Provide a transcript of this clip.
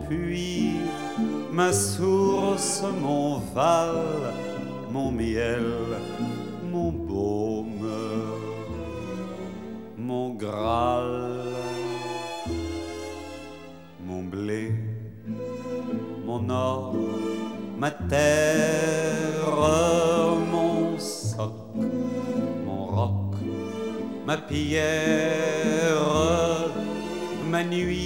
puits, ma source, mon val, mon miel, mon baume, mon graal, mon blé, mon or, ma terre, mon soc, mon roc, ma pierre, ma nuit.